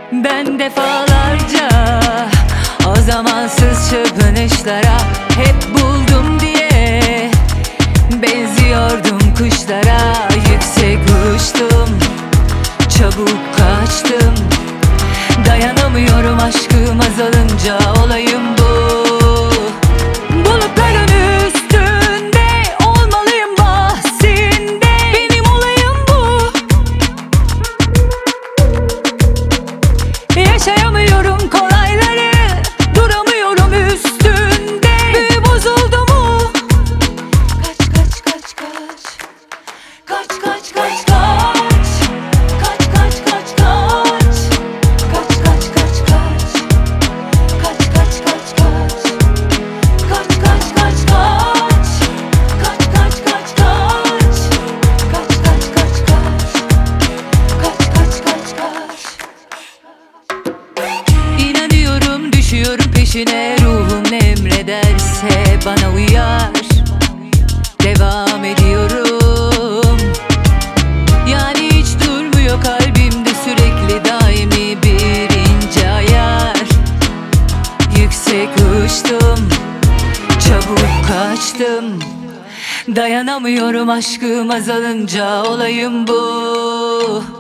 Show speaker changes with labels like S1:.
S1: Ben defalarca o zamansız çırpınışlara hep buldum diye benziyordum kuşlara. Yüksek uçtum, çabuk kaçtım. Dayanamıyorum aşkım azalınca, olayım bu. Bulutların üstünde olmalıyım bahsinde, benim olayım bu. Yaşayamıyorum kolayları, duramıyorum üstünde. Büyü bozuldu mu? Kaç kaç kaç kaç. Kaç kaç kaç kaç. Kaç kaç kaç kaç. Kaç kaç kaç kaç. Kaç kaç kaç kaç. Kaç kaç kaç kaç. Kaç kaç kaç kaç. Kaç kaç kaç kaç. Kaç kaç kaç kaç. İnanıyorum, düşüyorum peşine, ruhum ne emrederse bana uyar. Devam ediyorum, yani hiç durmuyor kalbimde sürekli daimi bir ince ayar. Yüksek uçtum, çabuk kaçtım. Dayanamıyorum aşkım azalınca, olayım bu.